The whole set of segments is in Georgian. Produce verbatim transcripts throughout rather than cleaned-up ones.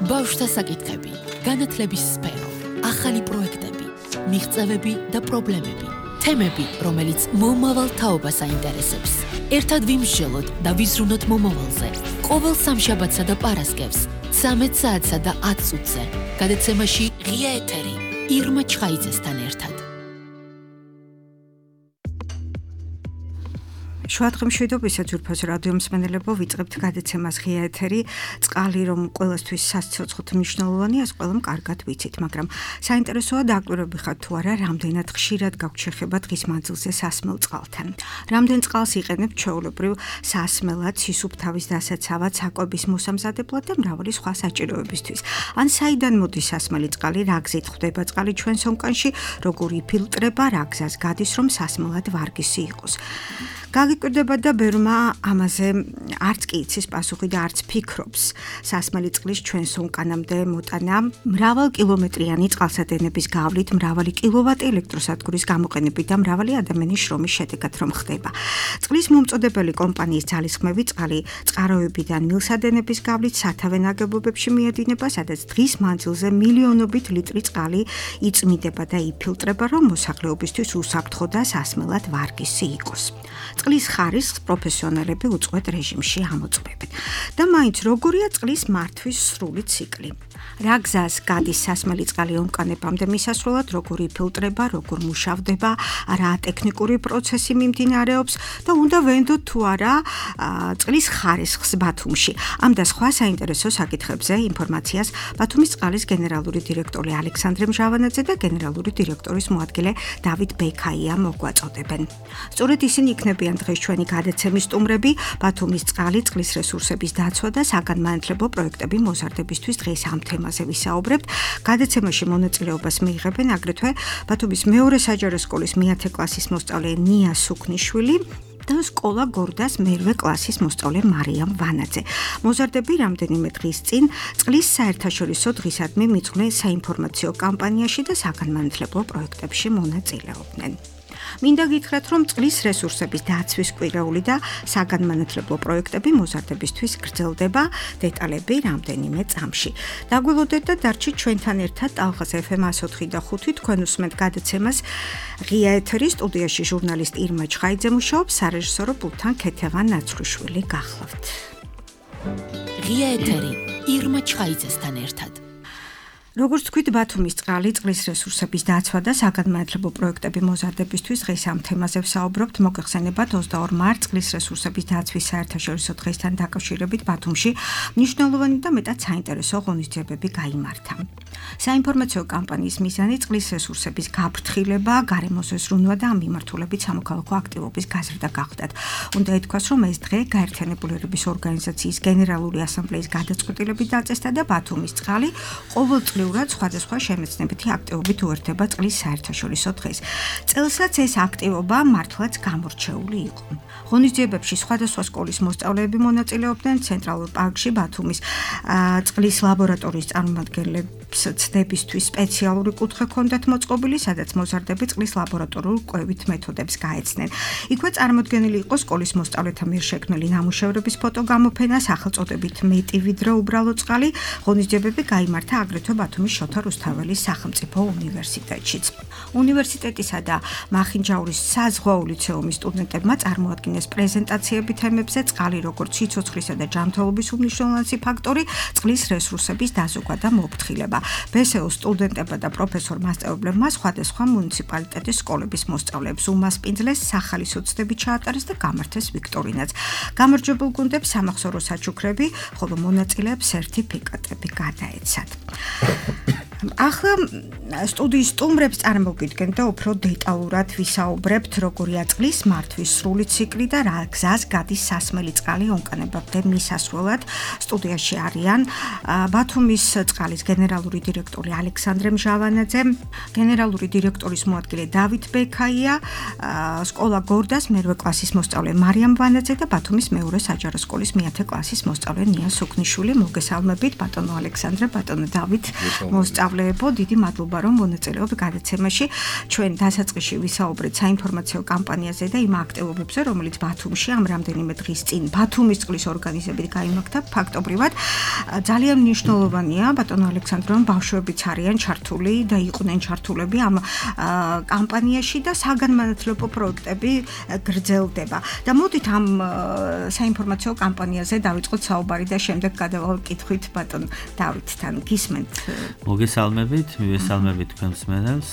ბავშვთა საკითხები, განათლების სფერო, ახალი პროექტები, მიღწევები და პრობლემები, თემები, რომელიც მომავალ თაობას აინტერესებს. ერთად ვიმსჯელოთ და ვიზრუნოთ მომავალზე. ყოველ სამშაბათსა და პარასკევს, ცამეტ საათსა და ათ წუთზე. გადაცემაში ღია ეთერი, ირმა ჩხაიძესთან ერთად. შუადღე მშვიდობისა ძვირფას რადიო მსმენელებო, ვიწყებთ გადაცემას ღია ეთერი. წყალი რომ ყველასთვის სასიცოცხლოდ მნიშვნელოვანია, ეს ყველამ კარგად ვიცით, მაგრამ საინტერესოა დაკვირვები ხართ თუ არა, რამდენად ხშირად გაქვთ შეხება დღის მანძილზე სასმელ წყალთან. რამდენ წყალს იყენებთ ჩვეულებრივ სასმელად, სისუფთავის დასაცავად, საკვების მოსამზადებლად და მრავალი სხვა საჭიროებისთვის. ან საიდან მოდის სასმელი წყალი, რა გზით ხვდება წყალი ჩვენ სონკანში, როგორ იფილტრება, რა გზას გადის, რომ სასმელად ვარგისი იყოს. გაგიკვირდება და ბერმა ამაზე არც კი იცის პასუხი და არც ფიქრობს. სასმელი წყლის ჩვენ სონკანამდე მოტანა მრავალ კილომეტრიანი წყალსადენების გავლით, მრავალი კილოვატი ელექტროსადგურის გამოყენებით და მრავალი ადამიანის შრომის შედეგად რომ ხდება. წყლის მომწოდებელი კომპანიის ძალისხმევი წყალი წყაროებიდან მილსადენების გავლით სათავე ნაგებობებში მიედინება, სადაც დღის მანძილზე მილიონობით ლიტრი წყალი იწმიდება და იფილტრება, რომ მოსახლეობისთვის უსაფრთხო და სასმელად ვარგისი იყოს. წყლის ხარისხს პროფესიონალები უწყვეტ რეჟიმში ამოწმებენ. და მაინც როგორია წყლის მართვის სრული ციკლი? რა გზას გადის სასმელი წყალი ონკანებამდე მისასვლელად, როგორ იფილტრება, როგორ მუშავდება, რა ტექნიკური პროცესი მიმდინარეობს და უნდა ვენდოთ თუ არა წყლის ხარისხს ბათუმში. ამ და სხვა საინტერესო საკითხებზე ინფორმაციას ბათუმის წყლის გენერალური დირექტორი ალექსანდრე მჟავანაძე და გენერალური დირექტორის მოადგილე დავით ბექაია მოგვაწოდებენ. სწორედ ისინი იქნებიან დღეს ჩვენი გადაცემის სტუმრები, ბათუმის წყალი, წყლის რესურსების დაცვა და საგანმანათლებლო პროექტები მოზარდებისთვის დღეს ამ თემაზე ვისაუბრებთ. გადაცემაში მონაწილეობას მიიღებენ აგრეთვე ბათუმის მეორე საჯარო სკოლის მეათე კლასის მოსწავლე ნია სუქნიშვილი და სკოლა გორდას მერვე კლასის მოსწავლე მარიამ ვანაძე. მოზარდები რამდენიმე დღის წინ წყლის საერთაშორისო დღისადმი მიძღვნე საინფორმაციო კამპანიაში და საგანმანათლებლო პროექტებში მონაწილეობდნენ. მინდა გითხრათ, რომ წყლის რესურსების დაცვის კვირაული და საგანმანათლებლო პროექტები მოზარდებისთვის გრძელდება, დეტალები რამდენიმე წამში. დაგველოდეთ და დარჩით ჩვენთან ერთად ტალღას ეფ ემ εκατო ოთხი და ხუთი, თქვენ უსმენთ გადაცემას ღია ეთერი, სტუდიაში ჟურნალისტ ირმა ჩხაიძე მუშაობს, სარეჟისორო პულტთან ქეთევან ნაცრუშვილი გახლავთ. ღია ეთერი, ირმა ჩხაიძესთან ერთად. როგორც თქვით, ბათუმის წყალი, წყლის რესურსების დაცვა და საგანმანათლებლო პროექტები მოზარდებისთვის დღეს ამ თემაზე ვსაუბრობთ. მოგეხსენებათ, ოცდაორი მარტს წყლის რესურსების დაცვის საერთაშორისო დღესთან დაკავშირებით ბათუმში მნიშვნელოვანი და მეტად საინტერესო ღონისძიებები გაიმართა. საინფორმაციო კამპანიის მიზანი წყლის რესურსების გაფრთხილება, გარემოზე ზრუნვა და ამ მიმართულებით სამოქალაქო აქტივობის გაზრდა გახდათ. უნდა ითქვას, რომ ეს დღე გაერთიანებული ერების ორგანიზაციის გენერალური ასამბლეის გადაწყვეტილებით დაწესდა და ბათუმის წყალი ყოველწლიურად სხვადასხვა შემეცნებითი აქტივობით უერთდება წყლის საერთაშორისო დღეს. წელსაც ეს აქტივობა მართლაც გამორჩეული იყო. ღონისძიებებში სხვადასხვა სკოლის მოსწავლეები მონაწილეობდნენ. ცენტრალურ პარკში ბათუმის წყლის ლაბორატორიის წარმომადგენლებს ცდებისთვის სპეციალური კუთხე ჰქონდათ მოწყობილი, სადაც მოზარდები წყლის ლაბორატორიულ კვლევით მეთოდებს გაეცნენ. იქვე წარმოდგენილი იყო სკოლის მოსწავლეთა მიერ შექმნილი ნამუშევრების ფოტოგამოფენა, სახელწოდებით მეტი ვიდრე უბრალო წყალი. ღონისძიებები გაიმართა აგრეთვე ბათუმის შოთა რუსთაველის სახელმწიფო უნივერსიტეტშიც. უნივერსიტეტისა და მახინჯაურის საზღვაო ლიცეუმის სტუდენტებმა წარმოადგინეს პრეზენტაციები თემებზე წყალი როგორც სიცოცხლისა და ჯანმრთელობის უმნიშვნელოვანესი ფაქტორი, წყლის რესურსების დაზოგვა და მოფრთხილება. ბე ეს ე-ს სტუდენტებმა და პროფესორ მასწავლებლებმა სხვადასხვა მუნიციპალიტეტის სკოლების მოსწავლეებს უმასპინძლეს, სახალისო ცდები ჩაატარეს და გამართეს ვიქტორინაც. გამარჯვებულ გუნდებს სამახსოვრო საჩუქრები, ხოლო მონაწილეებს სერტიფიკატები გადაეცათ. ახლა სტუდიის სტუმრებს წარმოგიდგენ და უფრო დეტალურად ვისაუბრებთ, როგორია წყლის მართვის სრული ციკლი და რა გზას გადის სასმელი წყალი ონკანებამდე მისასვლელად. სტუდიაში არიან ბათუმის წყლის გენერალური დირექტორი ალექსანდრე მჟავანაძე, გენერალური დირექტორის მოადგილე დავით ბექაია, სკოლა გორდას მერვე კლასის მოსწავლე მარიამ ვანაძე და ბათუმის მეორე საჯარო სკოლის მეათე კლასის მოსწავლე ნია სუქნიშვილი. მოგესალმებით, ბატონო ალექსანდრე, ბატონო დავით, მოსწავლე მოსწავლეებო, დიდი მადლობა რომ მონაწილეობთ გადაცემაში. ჩვენ დასაწყისში ვისაუბრეთ საინფორმაციო კამპანიაზე და იმ აქტივობებზე, რომელიც ბათუმში ამ რამდენიმე დღის წინ ბათუმის წყლის ორგანიზებით გაიმართა. ფაქტობრივად ძალიან მნიშვნელოვანია ბატონო ალექსანდრო, რომ ბავშვებიც არიან ჩართული და იყვნენ ჩართულები ამ კამპანიაში და საგანმანათლებლო პროექტები გრძელდება. და მოდით ამ საინფორმაციო კამპანიაზე დავიწყოთ საუბარი და შემდეგ გადავაკითხვით ბატონ დავითთან. გისმენთ? მოგესალმებით, მივესალმებით თქვენ მსმენელს.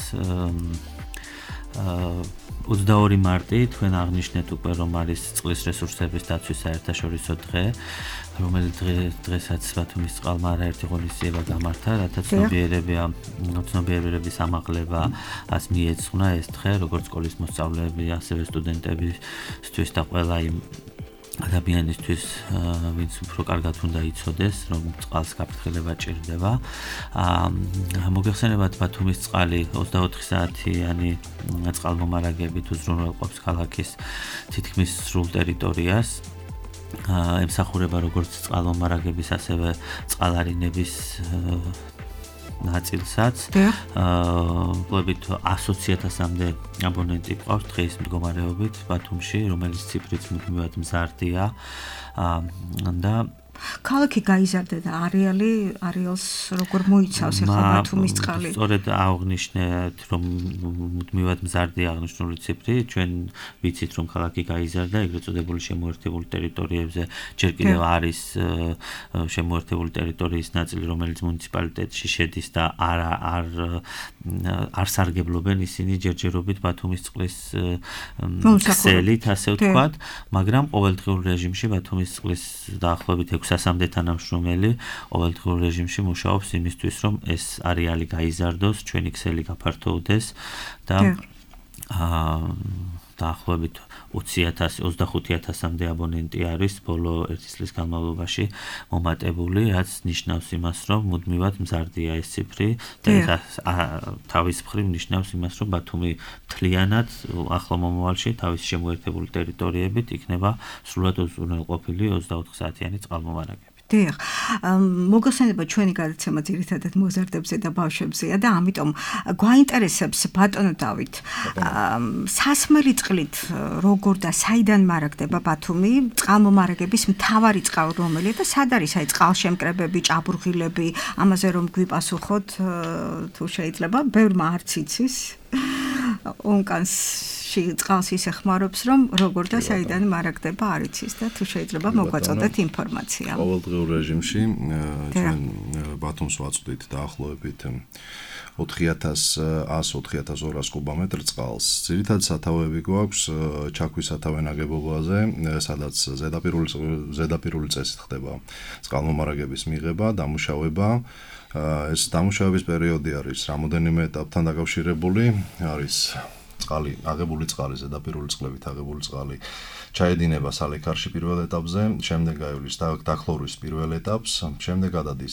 ოცდაორი მარტი თქვენ აღნიშნეთ უკვე რომ არის წყლის რესურსების დაცვის საერთაშორისო დღე, რომელიც დღესაც ბათუმის წყალმა არაერთი ღონისძიება გამართა, რათა ცნობიერებია ცნობიერების ამაღლებას მიეძღვნა ეს დღე, როგორც სკოლის მოსწავლეები, ასევე სტუდენტებისთვის და ყველა იმ ადამიანისთვის, ვინც უფრო კარგად უნდა იცოდეს, რომ წყალს გაფრთხილება ჭირდება. მოგეხსენებათ, ბათუმის წყალი ოცდაოთხი საათიანი წყალმომარაგებით უზრუნველყოფს ქალაქის თითქმის სრულ ტერიტორიას. ემსახურება როგორც წყალმომარაგების, ასევე წყალარინების ნაწილსაც. ვფლობთ ასი ათასამდე აბონენტი ყავს დღის მდგომარეობით ბათუმში, რომელიც ციფრით მუდმივად მზარდია და ქალაქი გაიზარდა და არეალი არეალს როგორ მოიცავს ახლა ბათუმის წყალი? სწორედ აღნიშნეთ, რომ მუდმივად მზარდია აღნიშნული ციფრი, ჩვენ ვიცით, რომ ქალაქი გაიზარდა, ეგრეთ წოდებული შემოერთებული ტერიტორიებზე ჯერ კიდევ არის შემოერთებული ტერიტორიის ნაწილი, რომელიც მუნიციპალიტეტში შედის და არ არ არ სარგებლობენ ისინი ჯერჯერობით ბათუმის წყლის ქსელით, ასე ვთქვათ, მაგრამ ყოველდღიურ რეჟიმში ბათუმის წყლის დაახლოებით ექვსასამდე თანამშრომელი ყოველდღიურ რეჟიმში მუშაობს იმისთვის, რომ ეს არეალი გაიზარდოს, ჩვენი ქსელი გაფართოვდეს და დაახლოებით ოცი ათასი ოცდახუთი ათასამდე აბონენტი არის ბოლო ერთი წლის განმავლობაში მომატებული, რაც ნიშნავს იმას, რომ მუდმივად მზარდია ეს ციფრი და თავის მხრივ ნიშნავს იმას, რომ ბათუმი მთლიანად ახლო მომავალში თავის შემოერთებული ტერიტორიებით იქნება სრულად უზრუნველყოფილი ოცდაოთხ საათიანი წყალმომარაგებით. დიახ, მოგესალმება ჩვენი გადაცემა ძირითადად მოზარდებზე და ბავშვებზეა და ამიტომ გვაინტერესებს ბატონო დავით, სასმელი წყლით როგორ და საიდან მარაგდება ბათუმი, წყალმომარაგების მთავარი წყარო რომელია და სად არის აი წყალშემკრებები, ჭაბურღილები, ამაზე რომ გვიპასუხოთ თუ შეიძლება, ბევრმა არც იცის. ონკანს წყალს ისე ხმარობს, რომ როგორ და საიდან მარაგდება არ იცის და თუ შეიძლება მოგვაწოდეთ ინფორმაცია. ყოველდღიურ რეჟიმში ჩვენ ბათუმს ვაწვდით დაახლოებით ოთხი ათას ას ოთხი ათას ორას კუბომეტრ წყალს. ძირითადად სათავეები გვაქვს ჩაქვის სათავე ნაგებობაზე, სადაც ზედაპირული ზედაპირული წესით ხდება წყალმომარაგების მიღება, დამუშავება. ეს დამუშავების პერიოდი არის რამოდენიმე ეტაპთან დაკავშირებული, არის წყალი, აღებული წყალი, ზედაპირული წყლებით აღებული წყალი ჩაედინება სალექარში პირველ ეტაპზე, შემდეგ გაივლის დახლორვის პირველ ეტაპს, შემდეგ გადადის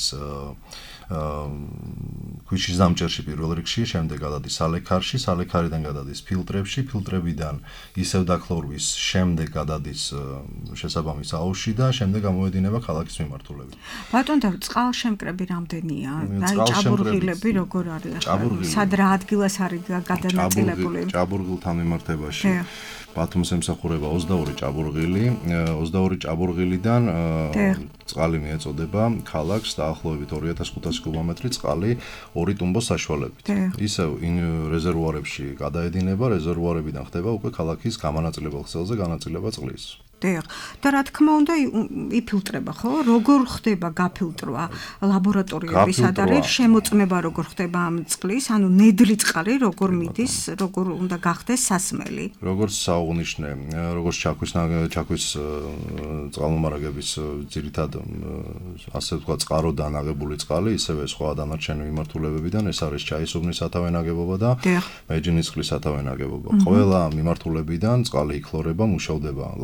ქვიშის დამჭერში პირველ რიგში, შემდეგ გადადის სალექარში, სალექარიდან გადადის ფილტრებში, ფილტრებიდან ისევ დახლორვის, შემდეგ გადადის შესაბამის აუზში და შემდეგ გამოედინება ქალაქის მიმართულებით. ბატონ დავით, წყალშემკრები რამდენია? აი ჭაბურღილები როგორ არის? სად რა ადგილას არის გადანაწილებული? ჭაბურღილთან მიმართებაში ბათუმს ემსახურება ოცდაორი ჭაბურღილი, ოცდაორი ჭაბურღილიდან წყალი მიეწოდება ქალაქს დაახლოებით ორი ათას ხუთასი კუბომეტრი წყალი ორი ტუმბოს საშუალებით. ისევ რეზერვუარებში გადაედინება, რეზერვუარებიდან ხდება უკვე ქალაქის გამანაწილებელ ქსელზე განაწილება წყლის. დიახ. და რა თქმა უნდა იფილტრება, ხო? როგორ ხდება გაფილტრვა ლაბორატორიები, სად არის შემოწმება, როგორ ხდება ამ წყლის, ანუ ნედლი წყალი როგორ მიდის, როგორ უნდა გახდეს სასმელი? როგორც საუღნიშნე, როგორც ჩაქვის ჩაქვის წყალმომარაგების ძირითად ასე ვთქვათ წყაროდან აღებული წყალი, ისევე სხვა დანარჩენი მიმართულებებიდან, ეს არის ჩაისუბნის სათავე ნაგებობა და მეჯინის წყლის სათავე ნაგებობა. ყველა მიმართულებიდან წყალი იქლორება, მუშავდება ლაბორატორიაში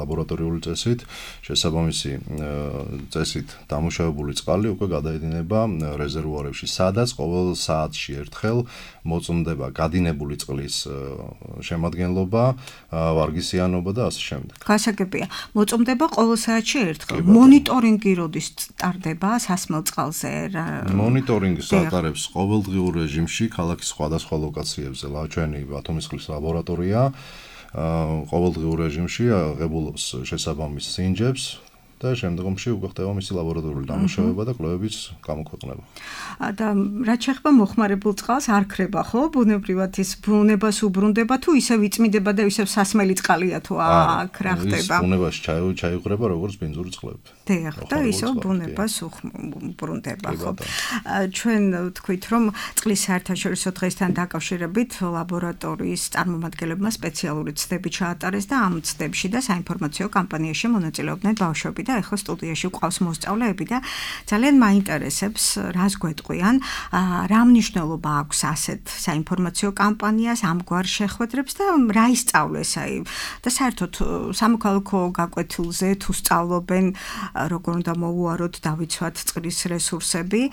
ისტორიული წესით, შესაბამისი წესით დამუშავებული წყალი უკვე გადაედინება რეზერვუარებში, სადაც ყოველ საათში ერთხელ მოწმდება გადინებული წყლის შემადგენლობა, ვარგისიანობა და ასე შემდეგ. გასაგებია, მოწმდება ყოველ საათში ერთხელ. მონიტორინგი როდის ტარდება სასმელ წყალზე? მონიტორინგს ატარებს ყოველდღიურ რეჟიმში ქალაქის სხვადასხვა ლოკაციებზე. ჩვენი ბათუმის ლაბორატორია ყოველდღიურ რეჟიმში აღებულობს შესაბამის სინჯებს და შემდგომში უკვე ხდება მისი ლაბორატორიული დამუშავება და კვლევების გამოქვეყნება. და რაც შეეხება მოხმარებულ წყალს არ ქრება ხო? ბუნებრივად ის ბუნებას უბრუნდება თუ ისევ იწმიდება და ისევ სასმელი წყალია თუ აქ რა ხდება? ის ბუნებაში ჩაიუღრება როგორც ბინძური წყლები. დიახ, და ისევ ბუნებას უბრუნდება ხო? ჩვენ ვთქვით რომ წყლის საერთაშორისო დღესთან დაკავშირებით ლაბორატორიის წარმომადგენლებმა სპეციალური ცდები ჩაატარეს და ამ ცდებში და საინფორმაციო კამპანიაში მონაწილეობდნენ ბავშვები და ახლა სტუდიაში გვყავს მოსწავლეები და ძალიან მაინტერესებს რას გვეტყვიან, რა მნიშვნელობა აქვს ასეთ საინფორმაციო კამპანიას, ამგვარ შეხვედრებს და რა ისწავლეს აი და საერთოდ სამოქალაქო გაკვეთილზე თუ სწავლობენ როგორ უნდა მოუაროთ დავიცვათ წყლის რესურსები.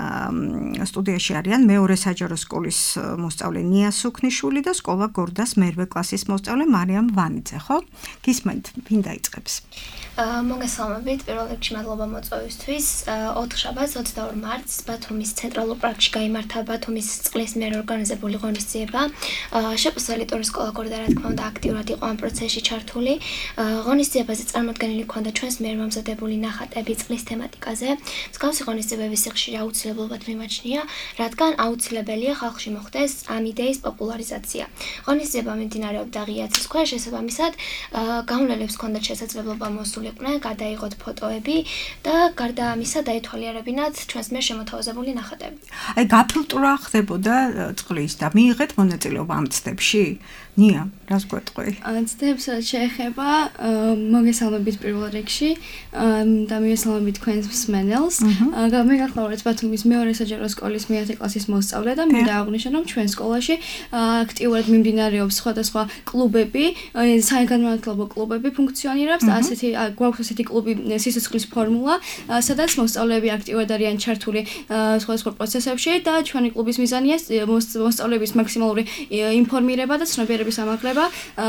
სტუდიაში არიან მეორე საჯარო სკოლის მოსწავლე ნია სუქნიშვილი და სკოლა გორდას მერვე კლასის მოსწავლე მარიამ ვანიძე, ხო? გისმენთ, ვინ დაიწყებს? მოგესალმებით, პირველ რიგში მადლობა მოწვევისთვის. ოთხშაბათს ოცდაორ მარტს ბათუმის ცენტრალურ პარკში გაიმართა ბათუმის წყლის მიერ ორგანიზებული ღონისძიება. შეპოსალი ტურის სკოლა გორდა რა თქმა უნდა აქტიურად იყო ამ პროცესში ჩართული. ღონისძიებაზე წარმოდგენილი ჰქონდა ჩვენს მიერ მომზადებული ნახატები წყლის თემატიკაზე. მსგავსი ღონისძიებების სიხშირე აუცილებლად მიმაჩნია, რადგან აუცილებელია ხალხში მოხდეს ამ იდეის პოპულარიზაცია. ღონისძიება მიმდინარეობდა ღია ცის ქვეშ, შესაბამისად, გამონელებს ჰქონდათ შესაძლებლობა მოსულიყვნენ, გადაიღოთ ფოტოები და გარდა ამისა დაითვალიერებინათ ჩვენს მიერ შემოთავაზებული ნახატები. აი გაფილტრა ხდებოდა წყლის და მიიღეთ მონაწილეობა ამ ცდებში? ნია, რას გვეტყვი? ცდებს შეეხება მოგესალმებით პირველ რიგში და მივესალმებით თქვენს მსმენელს. მე გახლავართ ბათუმის მეორე საჯარო სკოლის მეათე კლასის მოსწავლე და მინდა აღვნიშნო, რომ ჩვენ სკოლაში აქტიურად მიმდინარეობს სხვადასხვა კლუბები, საერთგანმანათლებლო კლუბები ფუნქციონირებს და ასეთი გვაქვს ასეთი კლუბი სიცოცხლის ფორმულა, სადაც მოსწავლეები აქტიურად არიან ჩართული სხვადასხვა პროცესებში და ჩვენი კლუბის მიზანია მოსწავლეების მაქსიმალური ინფორმირება და ცნობიერების ამაღლება,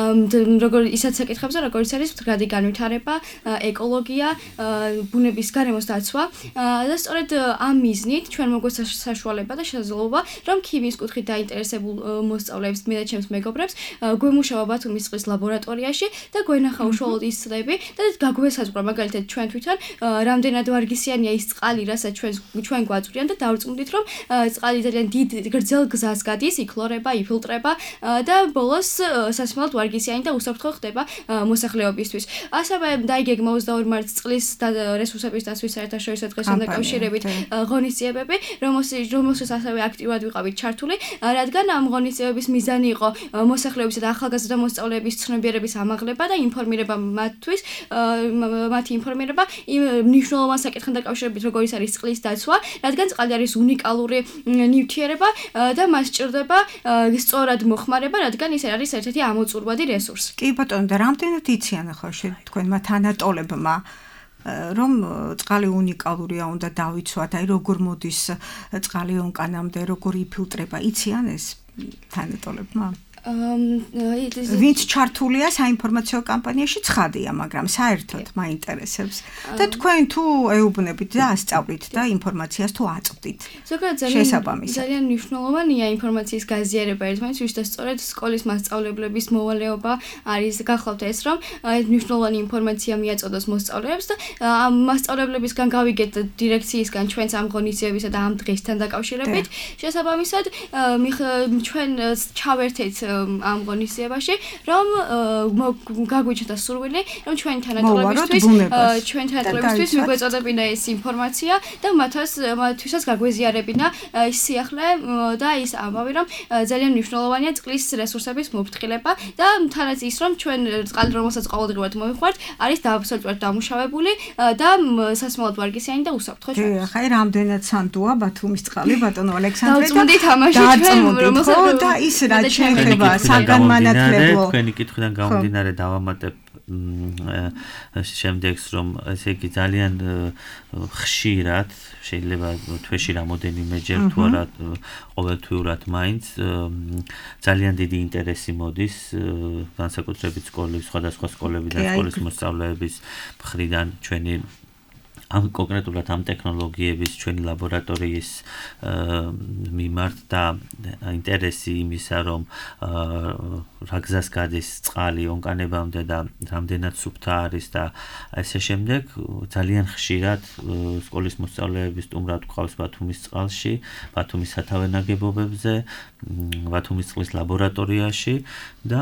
როგორ ისაც საკითხებზე, როგორც არის მდგრადი განვითარება, ეკოლოგია, ბუნების გარემოს დაცვა და სწორედ ამ მიზნით ჩვენ მოგვეცა საშუალება და შესაძლებლობა, რომ ქიმიის კუთხით დაინტერესებულ მოსწავლეებს, მე და ჩემს მეგობრებს გვემუშავა ბათუმის წყლის ლაბორატორიაში და გვენახა უშუალოდ ის ცდები და გაგვესაზღვრა მაგალითად ჩვენ თვითონ რამდენად ვარგისიანია ის წყალი, რასაც ჩვენ ჩვენ გვაწვრიან და დავწმუნდით, რომ წყალი ძალიან დიდ გრძელ გზას გადის, იკლორება, იფილტრება და ბოლოს სასმელად ვარგისიანი და უსაფრთხო ხდება მოსახლეობისთვის. ასევე დაიგეგმა ოცდაორ მარტს წყლის რესურსების დაცვის საერთაშორისო დღესთან დაკავშირებით ღონისძიებები, რომელშიც ასევე აქტიურად ვიყავით ჩართული, რადგან ამ ღონისძიებების მიზანი იყო მოსახლეობისა და ახალგაზრდა მოსწავლეების ცნობიერების ამაღლება და ინფორმირება მათთვის, მათი ინფორმირება იმ მნიშვნელოვან საკითხთან დაკავშირებით, როგორიც არის წყლის დაცვა, რადგან წყალი არის უნიკალური ნივთიერება და მას სჭირდება სწორად მოხმარება, რადგან ის არის ერთ-ერთი ამოწურვადი რესურსი. კი ბატონო, და რამდენად იციან ახლა თქვენმა თანატოლებმა რომ წყალი უნიკალურია, უნდა დავიცვათ, აი როგორ მოდის წყალი ონკანამდე, როგორ იფილტრება, იციან ეს თანატოლებმა? ვინც ჩართულია საინფორმაციო კამპანიაში ცხადია, მაგრამ საერთოდ მაინტერესებს. და თქვენ თუ ეუბნებით და ასწავლით და ინფორმაციას თუ აწვდით. ზოგადად ძალიან მნიშვნელოვანია ინფორმაციის გაზიარება ერთმანეთს, და სწორედ სკოლის მასწავლებლების მოვალეობა არის გახლავთ ეს, რომ მნიშვნელოვანი ინფორმაცია მიაწოდოს მოსწავლეებს და ამ მასწავლებლებისგან გავიგეთ დირექციისგან ჩვენს ამ ღონისძიებისა და ამ დღესთან დაკავშირებით. შესაბამისად, ჩვენ ჩავერთეთ ამ ღონისძიებაში, რომ გაგვიჩნდა სურვილი, რომ ჩვენი თანატოლებისთვის, ჩვენი თანატოლებისთვის მიგვეწოდებინა ეს ინფორმაცია და მათაც მათთვისაც გაგვეზიარებინა ის სიახლე და ის ამბავი, რომ ძალიან მნიშვნელოვანია წყლის რესურსების მოფრთხილება და თანაც ის, რომ ჩვენ წყალი, რომელსაც ყოველდღიურად მოვიხმართ, არის აბსოლუტურად დამუშავებული და სასმელად ვარგისიანი და უსაფრთხო. დიახ, აი რამდენად სანდოა ბათუმის წყალი, ბატონო ალექსანდრე. დავწმუნდით ამაში ჩვენ, რომელსაც და ის რაც შეეხება საგანმანათლებლო თქვენი კითხვიდან გამომდინარე დავამატებ შემდეგს რომ ესე იგი ძალიან ხშირად შეიძლება თვეში რამოდენიმეჯერ თუ არა ყოველთვიურად მაინც ძალიან დიდი ინტერესი მოდის განსაკუთრებით სკოლის სხვადასხვა სკოლებიდან სკოლის მოსწავლეების მხრიდან ჩვენი ამ კონკრეტულად ამ ტექნოლოგიების ჩვენი ლაბორატორიის მიმართ და ინტერესი იმისა რომ რა გზას გადის წყალი ონკანებამდე და რამდენად სუფთა არის და ასე შემდეგ ძალიან ხშირად სკოლის მოსწავლეები სტუმრად გვყავს ბათუმის წყალში, ბათუმის სათავე ნაგებობებზე, ბათუმის წყლის ლაბორატორიაში და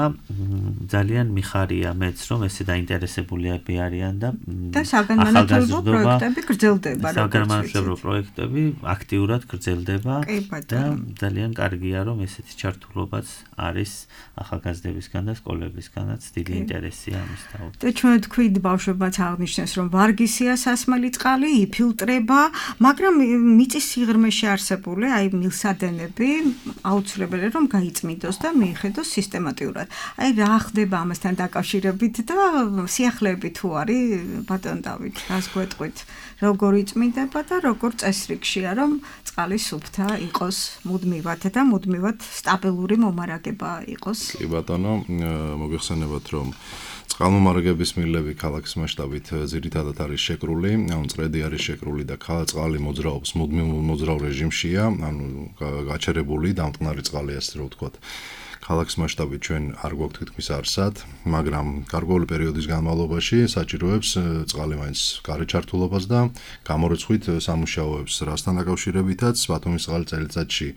ძალიან მიხარია მეც რომ ესე დაინტერესებულები არიან და და საგანმანათლებლო პროექტები გრძელდება როგორც საგანმანათლებლო პროექტები აქტიურად გრძელდება და ძალიან კარგია რომ ესეთი ჩართულობაც არის ახალგაზრდებისგან და სკოლებისგანაც დიდი ინტერესია ამის თაობთ. და ჩვენ თქვით ბავშვებმაც აღნიშნეს რომ ვარგისია სასმელი წყალი, იფილტრება, მაგრამ მიწის სიღრმეში არსებული აი მილსადენები აუცილებელი რომ გაიწმინდოს და მიიხედოს სისტემატიურად. აი რა ხდება ამასთან დაკავშირებით და სიახლეები თუ არის ბატონ დავით, რას გვეტყვით? როგორ იწმინდება და როგორ წესრიგშია რომ წყალი სუფთა იყოს მუდმივად და მუდმივად სტაბილური მომარაგება იყოს. კი ბატონო, მოგეხსენებათ რომ წყალმომარაგების მილები ქალაქის მასშტაბით ძირითადად არის შეკრული, ანუ წრედი არის შეკრული და წყალი მოძრაობს მუდმივ მოძრავ რეჟიმშია, ანუ გაჩერებული დამტკნარი წყალი ასე რომ ვთქვათ. ქალაქის მასშტაბით ჩვენ არ გვაქვს თითქმის არსად, მაგრამ გარკვეული პერიოდის განმავლობაში საჭიროებს წყალი მაინც გარეჩ ჩართულობას და გამორიცხვით სამუშაოებს, რასთან დაკავშირებითაც ბათუმის წყალი წელიწადში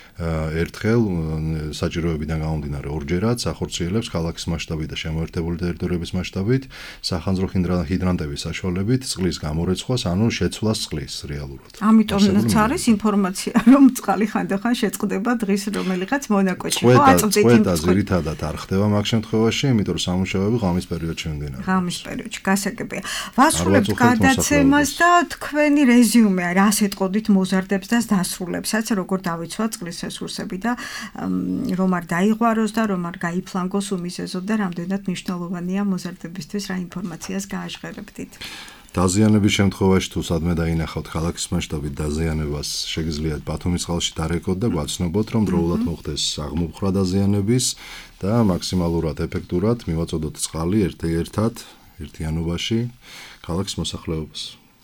ერთხელ საჭიროებიდან გამომდინარე ორჯერად ახორციელებს ქალაქის მასშტაბით და შემოერთებული ტერიტორიების მასშტაბით სახანძრო ჰიდრანტების საშუალებით წყლის გამორიცხვას, ანუ შეცვლას წყლის რეალურად. ამიტომაც არის ინფორმაცია, რომ წყალი ხანდახან შეწყდება დღის რომელიღაც მონაკვეთში. ხო, აწვდით წვედა ძირითადად არ ხდება მაგ შემთხვევაში, იმიტომ რომ სამუშაოები ღამის პერიოდში მიმდინარეობს. ღამის პერიოდში გასაგებია. ვასრულებთ გადაცემას და თქვენი რეზიუმე, რას ეტყოდით მოზარდებს და დასრულებსაც, როგორ დავიცვათ წყლის რესურსები და რომ არ დაიღვაროს და რომ არ გაიფლანგოს უმიზეზოდ და რამდენად მნიშვნელოვანია მოზარდებისთვის რა ინფორმაციას გააჟღერებდით. დაზიანების შემთხვევაში თუ სადმე დაინახავთ ქალაქის მასშტაბით დაზიანებას შეგიძლიათ ბათუმის წყალში დარეკოთ და გვაცნობოთ რომ დროულად მოხდეს აღმოფხრა დაზიანების და მაქსიმალურად ეფექტურად მივაწოდოთ წყალი ერთ-ერთად ერთიანობაში ქალაქის მოსახლეობას.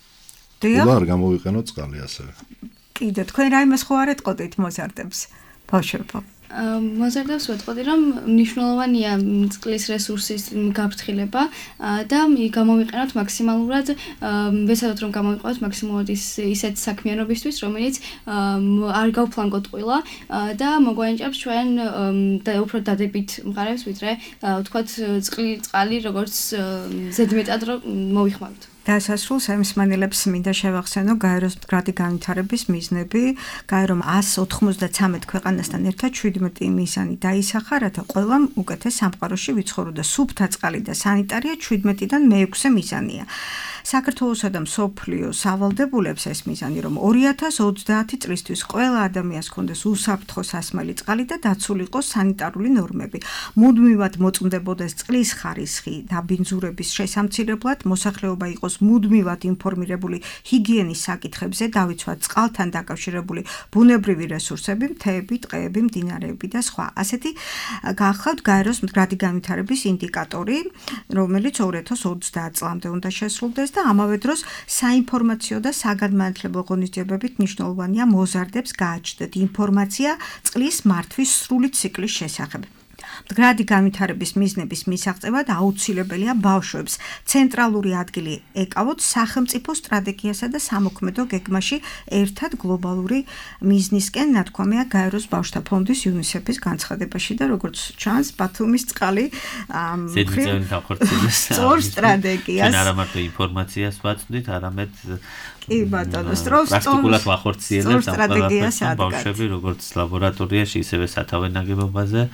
და არ გამოვიყენოთ წყალი ასევე. კიდე თქვენ რაიმეს ხო არ ეტყოდით მოზარდებს ბავშვებო? მოზარდებს ვეტყოდი რომ მნიშვნელოვანია წყლის რესურსის გაფრთხილება და გამოვიყენოთ მაქსიმალურად ვეცადოთ რომ გამოვიყენოთ მაქსიმალურად ისეთ საქმიანობისთვის რომელიც არ გავფლანგოთ ყვილა და მოგვანიჭებს ჩვენ და უფრო დადებით მყარებს ვიდრე ვთქვათ წყალი როგორც ზედმეტად რომ მოიხმაროთ. დასასრულს ემსმენელებს მინდა შევახსენო გაეროს მდგრადი განვითარების მიზნები, გაერომ εκατს ოთხმოცდათრამეტ ქვეყანასთან ერთად შვიდმეტი მიზანი დაისახა, რათა ყველამ უკეთეს სამყაროში ვიცხოვრო და სუფთა წყალი და სანიტარია შვიდმეტიდან მეექვსე მიზანია. საქართველოსა და მსოფლიოს სავალდებულებს ეს მიზანი რომ ორი ათას ოცდაათი წლისთვის ყველა ადამიანს ჰქონდეს უსაფრთხო სასმელი წყალი და დაცული იყოს სანიტარული ნორმები. მუდმივად მოწმდებოდეს წყლის ხარისხი დაბინძურების შესამცირებლად, მოსახლეობა იყოს მუდმივად ინფორმირებული ჰიგიენის საკითხებზე, დავიცვათ წყალთან დაკავშირებული ბუნებრივი რესურსები, მთები, ტყეები, მდინარეები და სხვა. ასეთი გახლავთ გაეროს მდგრადი განვითარების ინდიკატორი, რომელიც ორი ათას ოცდაათ წლამდე უნდა შესრულდეს და ამავე დროს საინფორმაციო და საგანმანათლებლო ღონისძიებებით მნიშვნელოვანია მოზარდებს გააჩნდეთ ინფორმაცია წყლის მართვის სრული ციკლის შესახებ. მდგრადი განვითარების მიზნების მისაღწევად აუცილებელია ბავშვებს ცენტრალური ადგილი ეკავოთ სახელმწიფო სტრატეგიასა და სამოქმედო გეგმაში ერთად გლობალური მიზნისკენ ნათქვამია გაეროს ბავშვთა ფონდის იუნისეფის განცხადებაში და როგორც ჩანს ბათუმის წყალი ზედმიწევნით ახორციელებს სწორ სტრატეგიას. არა მარტო ინფორმაციას ვაწვდით, არამედ კი ბატონო, სწორ პრაქტიკულად ვახორციელებთ სტრატეგიას ბავშვები როგორც ლაბორატორიაში, ისევე სათავე ნაგებობაზე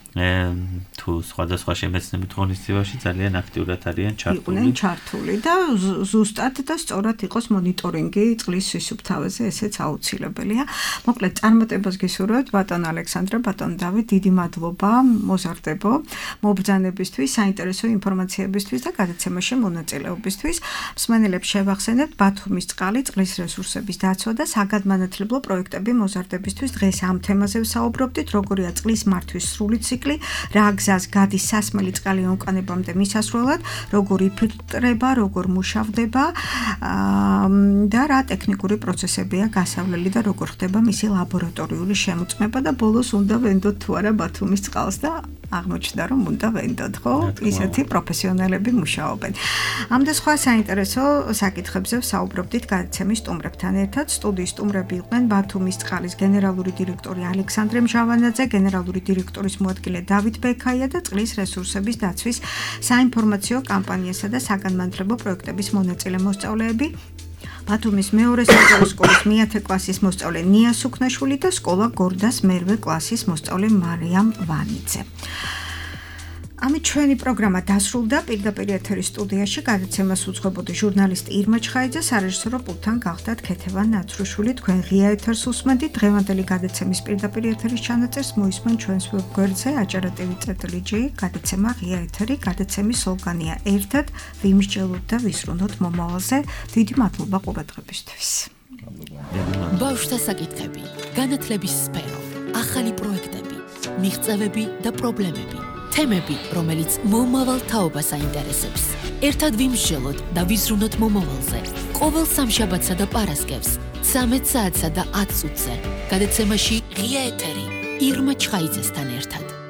თუ სხვადასხვა შემეცნებით ღონისძიებაში ძალიან აქტიურად არიან ჩართული. იყვნენ ჩართული და ზუსტად და სწორად იყოს მონიტორინგი წყლის სისუფთავეზე, ესეც აუცილებელია. მოკლედ წარმატებას გისურვებთ ბატონ ალექსანდრე, ბატონ დავით, დიდი მადლობა მოზარდებო მობრძანებისთვის, საინტერესო ინფორმაციებისთვის და გადაცემაში მონაწილეობისთვის. მსმენელებს შევახსენებთ ბათუმის წყალი, წყლის რესურსების დაცვა და საგანმანათლებლო პროექტები მოზარდებისთვის. დღეს ამ თემაზე ვსაუბრობდით, როგორია წყლის მართვის სრული ციკლი, რა გზას გადის სასმელი წყალი უკანებამდე მისასვლელად, როგორ იფილტრება, როგორ მუშავდება და რა ტექნიკური პროცესებია გასავლელი და როგორ ხდება მისი ლაბორატორიული შემოწმება და ბოლოს უნდა ვენდოთ თუ არა ბათუმის წყალს და აღმოჩნდა რომ უნდა ვენდოთ, ხო? ისეთი პროფესიონალები მუშაობენ. ამ და სხვა საინტერესო საკითხებზე ვსაუბრობდით გადაცემის სტუმრებთან ერთად. სტუდიის სტუმრები იყვნენ ბათუმის წყალის გენერალური დირექტორი ალექსანდრე მჟავანაძე, გენერალური დირექტორის მოადგილე დავით ბექაია და წყლის რესურსების დაცვის საინფორმაციო კამპანიასა და საგანმანათლებლო პროექტების მონაწილე მოსწავლეები. ბათუმის მეორე საჯარო სკოლის მეათე კლასის მოსწავლე ნია სუქნაშვილი და სკოლა გორდას მერვე კლასის მოსწავლე მარიამ ვანიძე. ამით ჩვენი პროგრამა დასრულდა. პირდაპირ ეთერის სტუდიაში გადაცემას უძღვებოდი ჟურნალისტი ირმა ჩხაიძე, სარეჟისორო პულტთან გახდათ ქეთევან ნაცრუშვილი. თქვენ ღია ეთერს უსმენთ. დღევანდელი გადაცემის პირდაპირ ეთერის ჩანაწერს მოისმენ ჩვენს ვებგვერდზე acara.tv.gr. გადაცემა ღია ეთერი, გადაცემის სლოგანია ერთად ვიმსჯელოთ და ვისრუნოთ მომავალზე. დიდი მადლობა ყურადღებისთვის. ბავშვთა საკითხები, განათლების სფერო, ახალი პროექტები, მიღწევები და პრობლემები. თემები, რომელიც მომავალ თაობას აინტერესებს. ერთად ვიმსჯელოთ და ვიზრუნოთ მომავალზე. ყოველ სამშაბათსა და პარასკევს, ცამეტ საათსა და ათ წუთზე. გადაცემაში ღია ეთერი, ირმა ჩხაიძესთან ერთად.